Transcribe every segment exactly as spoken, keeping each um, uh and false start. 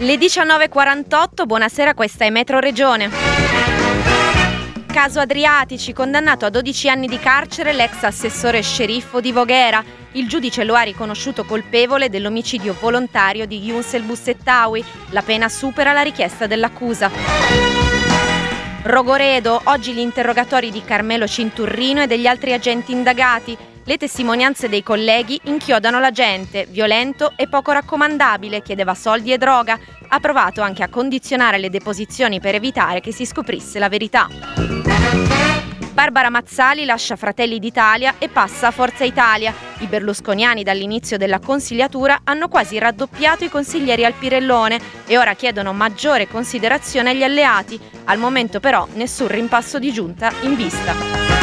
Le diciannove e quarantotto, buonasera, questa è Metro Regione. Caso Adriatici, condannato a dodici anni di carcere l'ex assessore sceriffo di Voghera. Il giudice lo ha riconosciuto colpevole dell'omicidio volontario di Younes El Bussettawi. La pena supera la richiesta dell'accusa. Rogoredo, oggi gli interrogatori di Carmelo Cinturrino e degli altri agenti indagati. Le testimonianze dei colleghi inchiodano l'agente, violento e poco raccomandabile, chiedeva soldi e droga. Ha provato anche a condizionare le deposizioni per evitare che si scoprisse la verità. Barbara Mazzali lascia Fratelli d'Italia e passa a Forza Italia. I berlusconiani dall'inizio della consigliatura hanno quasi raddoppiato i consiglieri al Pirellone e ora chiedono maggiore considerazione agli alleati. Al momento però nessun rimpasso di giunta in vista.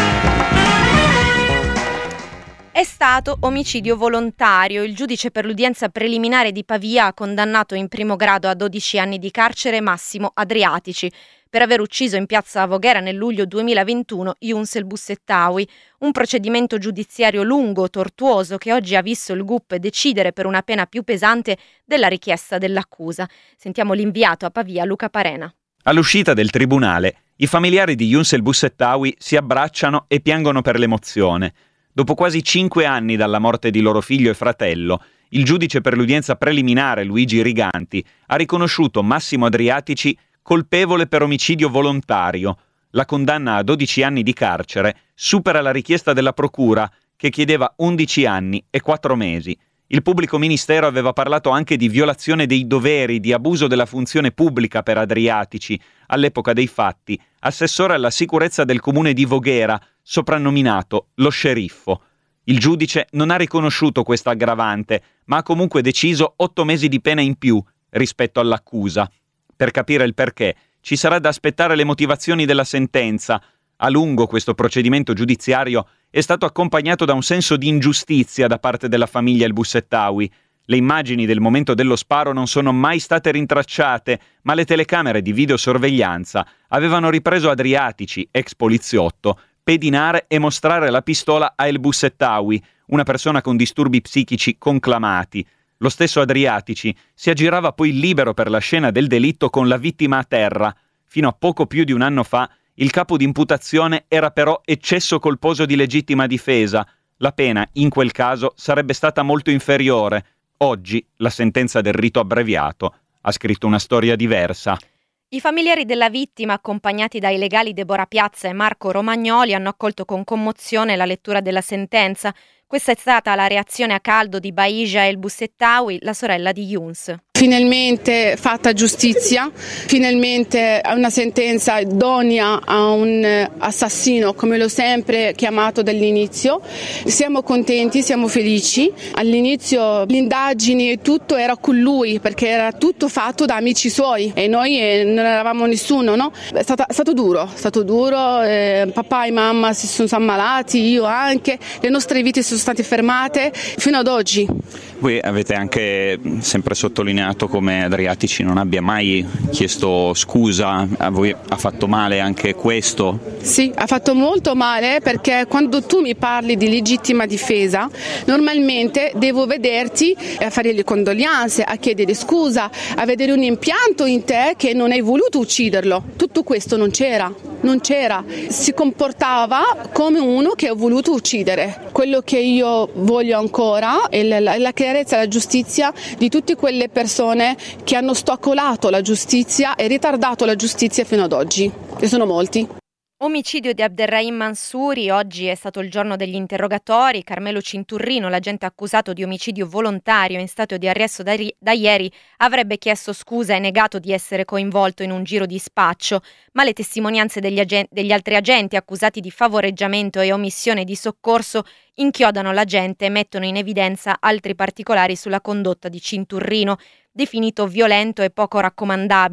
È stato omicidio volontario. Il giudice per l'udienza preliminare di Pavia ha condannato in primo grado a dodici anni di carcere Massimo Adriatici per aver ucciso in piazza Voghera nel luglio duemilaventuno Younes El Bussettawi. Un procedimento giudiziario lungo, tortuoso, che oggi ha visto il G U P decidere per una pena più pesante della richiesta dell'accusa. Sentiamo l'inviato a Pavia, Luca Parena. All'uscita del tribunale, i familiari di Younes El Bussettawi si abbracciano e piangono per l'emozione. Dopo quasi cinque anni dalla morte di loro figlio e fratello, il giudice per l'udienza preliminare Luigi Riganti ha riconosciuto Massimo Adriatici colpevole per omicidio volontario. La condanna a dodici anni di carcere supera la richiesta della procura, che chiedeva undici anni e quattro mesi. Il pubblico ministero aveva parlato anche di violazione dei doveri, di abuso della funzione pubblica per Adriatici, all'epoca dei fatti, assessore alla sicurezza del comune di Voghera, soprannominato lo sceriffo. Il giudice non ha riconosciuto questa aggravante, ma ha comunque deciso otto mesi di pena in più rispetto all'accusa. Per capire il perché, ci sarà da aspettare le motivazioni della sentenza. A lungo questo procedimento giudiziario è stato accompagnato da un senso di ingiustizia da parte della famiglia El Bussettawi. Le immagini del momento dello sparo non sono mai state rintracciate, ma le telecamere di videosorveglianza avevano ripreso Adriatici, ex poliziotto, pedinare e mostrare la pistola a El Bussettawi, una persona con disturbi psichici conclamati. Lo stesso Adriatici si aggirava poi libero per la scena del delitto con la vittima a terra. Fino a poco più di un anno fa il capo di imputazione era però eccesso colposo di legittima difesa. La pena, in quel caso, sarebbe stata molto inferiore. Oggi la sentenza del rito abbreviato ha scritto una storia diversa. I familiari della vittima, accompagnati dai legali Deborah Piazza e Marco Romagnoli, hanno accolto con commozione la lettura della sentenza. Questa è stata la reazione a caldo di Bahija El Bussettawi, la sorella di Younes. Finalmente fatta giustizia, finalmente una sentenza idonea a un assassino, come l'ho sempre chiamato dall'inizio. Siamo contenti, siamo felici. All'inizio le indagini e tutto era con lui, perché era tutto fatto da amici suoi e noi eh, non eravamo nessuno, no? È stato, è stato duro, è stato duro. Eh, papà e mamma si sono ammalati, io anche. Le nostre vite sono state fermate fino ad oggi. Voi avete anche sempre sottolineato come Adriatici non abbia mai chiesto scusa, a voi ha fatto male anche questo? Sì, ha fatto molto male, perché quando tu mi parli di legittima difesa, normalmente devo vederti a fare le condoglianze, a chiedere scusa, a vedere un impianto in te che non hai voluto ucciderlo. Tutto questo non c'era, non c'era. Si comportava come uno che ha voluto uccidere. Quello che io voglio ancora è la, la, la chiarezza e la giustizia di tutte quelle persone che hanno ostacolato la giustizia e ritardato la giustizia fino ad oggi, e sono molti. Omicidio di Abderrahim Mansouri. Oggi è stato il giorno degli interrogatori. Carmelo Cinturrino, l'agente accusato di omicidio volontario in stato di arresto da, ri- da ieri, avrebbe chiesto scusa e negato di essere coinvolto in un giro di spaccio, ma le testimonianze degli, agen- degli altri agenti accusati di favoreggiamento e omissione di soccorso inchiodano l'agente e mettono in evidenza altri particolari sulla condotta di Cinturrino, definito violento e poco raccomandabile.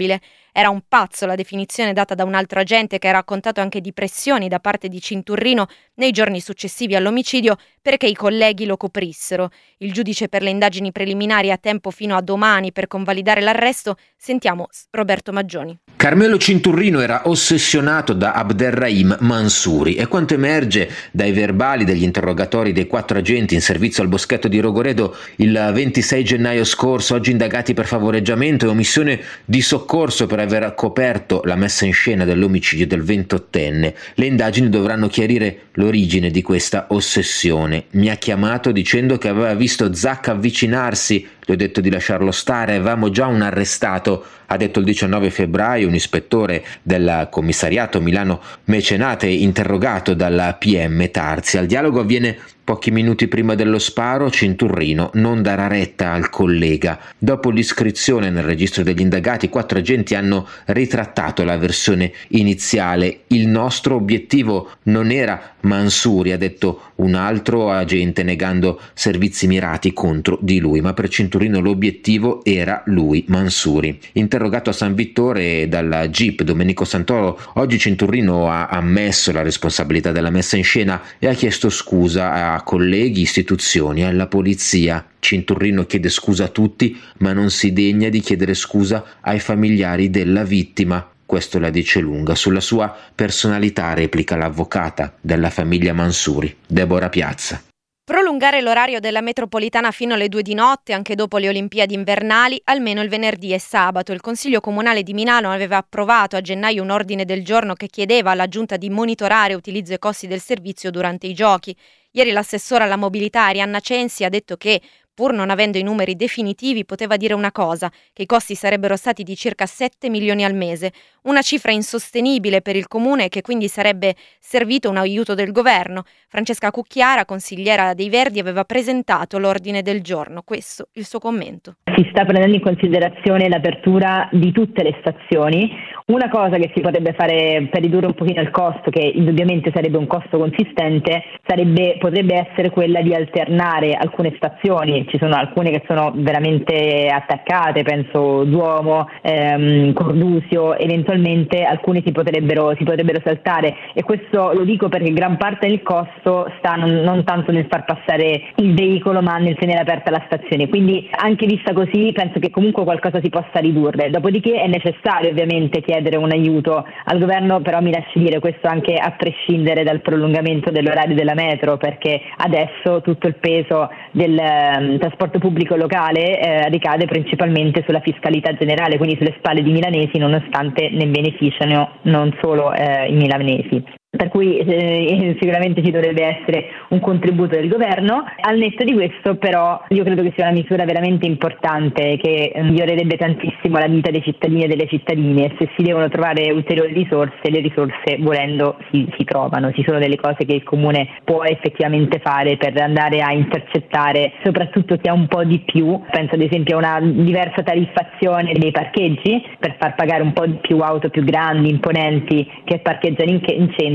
Era un pazzo, la definizione data da un altro agente che ha raccontato anche di pressioni da parte di Cinturrino nei giorni successivi all'omicidio perché i colleghi lo coprissero. Il giudice per le indagini preliminari ha tempo fino a domani per convalidare l'arresto. Sentiamo Roberto Maggioni. Carmelo Cinturrino era ossessionato da Abderrahim Mansouri e quanto emerge dai verbali degli interrogatori dei quattro agenti in servizio al boschetto di Rogoredo il ventisei gennaio scorso, oggi indagati per favoreggiamento e omissione di soccorso per aver coperto la messa in scena dell'omicidio del ventottenne. Le indagini dovranno chiarire l'origine di questa ossessione. Mi ha chiamato dicendo che aveva visto Zac avvicinarsi, le ho detto di lasciarlo stare, avevamo già un arrestato, ha detto il diciannove febbraio un ispettore del commissariato Milano Mecenate interrogato dalla P M Tarzi. Al dialogo avviene pochi minuti prima dello sparo. Cinturrino non darà retta al collega. Dopo l'iscrizione nel registro degli indagati, quattro agenti hanno ritrattato la versione iniziale. Il nostro obiettivo non era Mansouri, ha detto un altro agente negando servizi mirati contro di lui, ma per Cinturrino l'obiettivo era lui, Mansouri. Interrogato a San Vittore dalla G I P Domenico Santoro, oggi Cinturrino ha ammesso la responsabilità della messa in scena e ha chiesto scusa a colleghi, istituzioni e alla polizia. Cinturrino chiede scusa a tutti, ma non si degna di chiedere scusa ai familiari della vittima. Questo la dice lunga. Sulla sua personalità replica l'avvocata della famiglia Mansouri, Deborah Piazza. Prolungare l'orario della metropolitana fino alle due di notte, anche dopo le Olimpiadi invernali, almeno il venerdì e sabato. Il Consiglio Comunale di Milano aveva approvato a gennaio un ordine del giorno che chiedeva alla Giunta di monitorare utilizzo e costi del servizio durante i giochi. Ieri l'assessora alla mobilità Arianna Censi ha detto che, pur non avendo i numeri definitivi, poteva dire una cosa, che i costi sarebbero stati di circa sette milioni al mese, una cifra insostenibile per il comune e che quindi sarebbe servito un aiuto del governo. Francesca Cucchiara, consigliera dei Verdi, aveva presentato l'ordine del giorno. Questo il suo commento. Si sta prendendo in considerazione l'apertura di tutte le stazioni. Una cosa che si potrebbe fare per ridurre un pochino il costo, che indubbiamente sarebbe un costo consistente, sarebbe, potrebbe essere quella di alternare alcune stazioni. Ci sono alcune che sono veramente attaccate, penso Duomo, ehm, Cordusio, eventualmente alcune si potrebbero, si potrebbero saltare, e questo lo dico perché gran parte del costo sta non, non tanto nel far passare il veicolo ma nel tenere aperta la stazione, quindi anche vista così penso che comunque qualcosa si possa ridurre. Dopodiché è necessario ovviamente chiedere un aiuto al governo, però mi lasci dire questo anche a prescindere dal prolungamento dell'orario della metro, perché adesso tutto il peso del um, trasporto pubblico locale eh, ricade principalmente sulla fiscalità generale, quindi sulle spalle di milanesi, nonostante ne beneficiano non solo eh, i milanesi. Per cui eh, sicuramente ci dovrebbe essere un contributo del governo. Al netto di questo però io credo che sia una misura veramente importante che migliorerebbe tantissimo la vita dei cittadini e delle cittadine, e se si devono trovare ulteriori risorse, le risorse volendo si, si trovano. Ci sono delle cose che il comune può effettivamente fare per andare a intercettare soprattutto chi ha un po' di più. Penso ad esempio a una diversa tariffazione dei parcheggi per far pagare un po' di più auto più grandi, imponenti, che parcheggiano in, in centro,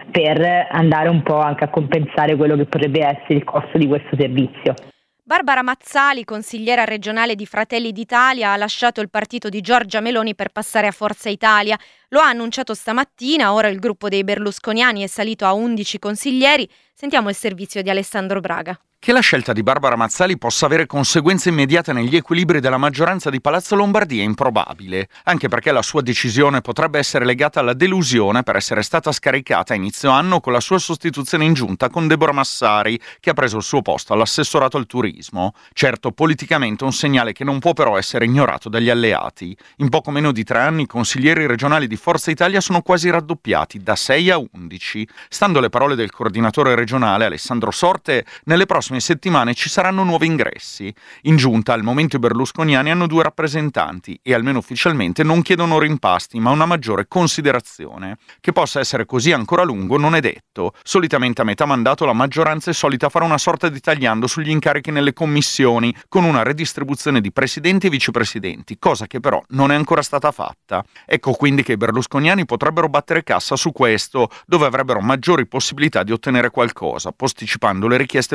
per andare un po' anche a compensare quello che potrebbe essere il costo di questo servizio. Barbara Mazzali, consigliera regionale di Fratelli d'Italia, ha lasciato il partito di Giorgia Meloni per passare a Forza Italia. Lo ha annunciato stamattina, ora il gruppo dei berlusconiani è salito a undici consiglieri. Sentiamo il servizio di Alessandro Braga. Che la scelta di Barbara Mazzali possa avere conseguenze immediate negli equilibri della maggioranza di Palazzo Lombardia è improbabile, anche perché la sua decisione potrebbe essere legata alla delusione per essere stata scaricata a inizio anno con la sua sostituzione in giunta con Deborah Massari, che ha preso il suo posto all'assessorato al turismo. Certo, politicamente un segnale che non può però essere ignorato dagli alleati. In poco meno di tre anni i consiglieri regionali di Forza Italia sono quasi raddoppiati, da sei a undici. Stando alle parole del coordinatore regionale Alessandro Sorte, nelle prossime settimane ci saranno nuovi ingressi. In giunta al momento i berlusconiani hanno due rappresentanti e almeno ufficialmente non chiedono rimpasti ma una maggiore considerazione. Che possa essere così ancora a lungo non è detto. Solitamente a metà mandato la maggioranza è solita fare una sorta di tagliando sugli incarichi nelle commissioni con una redistribuzione di presidenti e vicepresidenti, cosa che però non è ancora stata fatta. Ecco quindi che i berlusconiani potrebbero battere cassa su questo, dove avrebbero maggiori possibilità di ottenere qualcosa, posticipando le richieste più esose.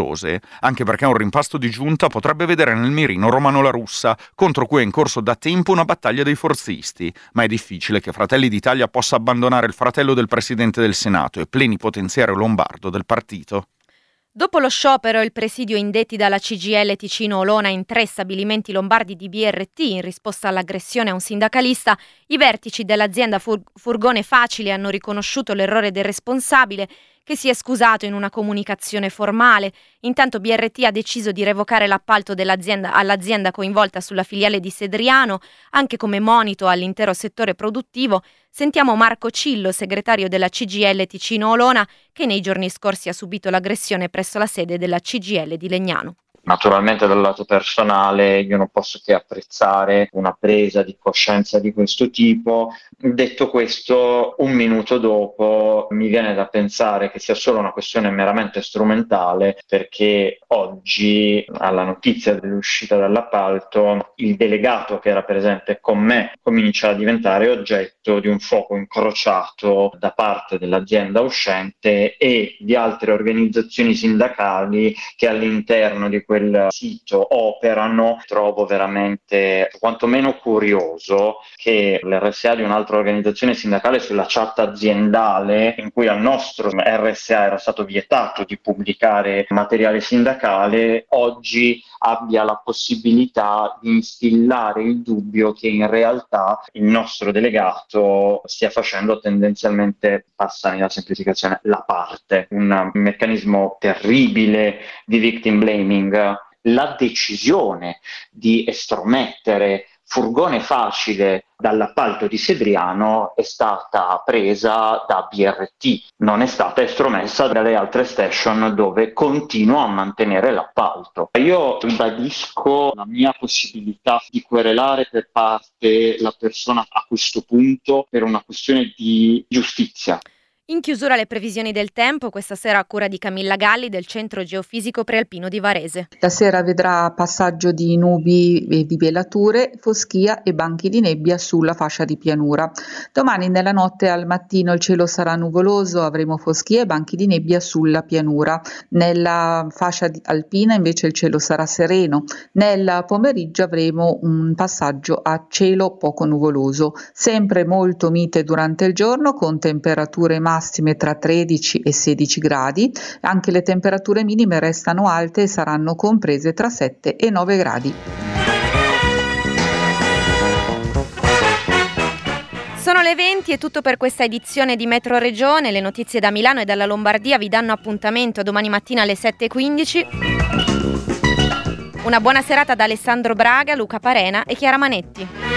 curiose, anche perché un rimpasto di giunta potrebbe vedere nel mirino Romano La Russa, contro cui è in corso da tempo una battaglia dei forzisti, ma è difficile che Fratelli d'Italia possa abbandonare il fratello del Presidente del Senato e plenipotenziario lombardo del partito. Dopo lo sciopero e il presidio indetti dalla C G I L Ticino Olona in tre stabilimenti lombardi di B R T in risposta all'aggressione a un sindacalista, i vertici dell'azienda Fur- Furgone Facile hanno riconosciuto l'errore del responsabile, che si è scusato in una comunicazione formale. Intanto B R T ha deciso di revocare l'appalto dell'azienda all'azienda coinvolta sulla filiale di Sedriano, anche come monito all'intero settore produttivo. Sentiamo Marco Cillo, segretario della C G I L Ticino Olona, che nei giorni scorsi ha subito l'aggressione presso la sede della C G I L di Legnano. Naturalmente dal lato personale io non posso che apprezzare una presa di coscienza di questo tipo. Detto questo, un minuto dopo mi viene da pensare che sia solo una questione meramente strumentale, perché oggi, alla notizia dell'uscita dall'appalto, il delegato che era presente con me comincia a diventare oggetto di un fuoco incrociato da parte dell'azienda uscente e di altre organizzazioni sindacali che all'interno di quel sito operano. Trovo veramente quantomeno curioso che l'R S A di un'altra organizzazione sindacale sulla chat aziendale, in cui al nostro R S A era stato vietato di pubblicare materiale sindacale, oggi abbia la possibilità di instillare il dubbio che in realtà il nostro delegato stia facendo tendenzialmente, passami la semplificazione, la parte, un meccanismo terribile di victim blaming. La decisione di estromettere Furgone Facile dall'appalto di Sedriano è stata presa da B R T, non è stata estromessa dalle altre station dove continua a mantenere l'appalto. Io ribadisco la mia possibilità di querelare per parte la persona a questo punto per una questione di giustizia. In chiusura le previsioni del tempo, questa sera a cura di Camilla Galli del Centro Geofisico Prealpino di Varese. La sera vedrà passaggio di nubi e di velature, foschia e banchi di nebbia sulla fascia di pianura. Domani nella notte al mattino il cielo sarà nuvoloso, avremo foschia e banchi di nebbia sulla pianura. Nella fascia alpina invece il cielo sarà sereno. Nel pomeriggio avremo un passaggio a cielo poco nuvoloso, sempre molto mite durante il giorno con temperature massime massime tra tredici e sedici gradi, anche le temperature minime restano alte e saranno comprese tra sette e nove gradi. Sono le venti, è tutto per questa edizione di Metro Regione. Le notizie da Milano e dalla Lombardia vi danno appuntamento domani mattina alle sette e quindici. Una buona serata da Alessandro Braga, Luca Parena e Chiara Manetti.